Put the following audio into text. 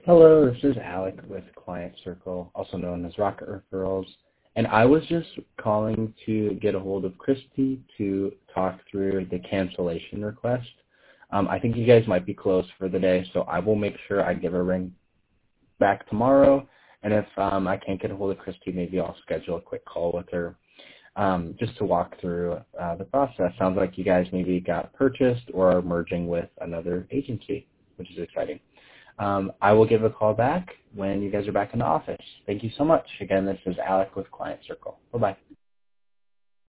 Hello, this is Alec with Client Circle, also known as Rocket Referrals. And I was just calling to get a hold of Christy to talk through the cancellation request. I think you guys might be closed for the day, so I will make sure I give her a ring back tomorrow. And if I can't get a hold of Christy, maybe I'll schedule a quick call with her just to walk through the process. Sounds like you guys maybe got purchased or are merging with another agency, which is exciting. I will give a call back when you guys are back in the office. Thank you so much. Again, this is Alec with Client Circle. Bye-bye.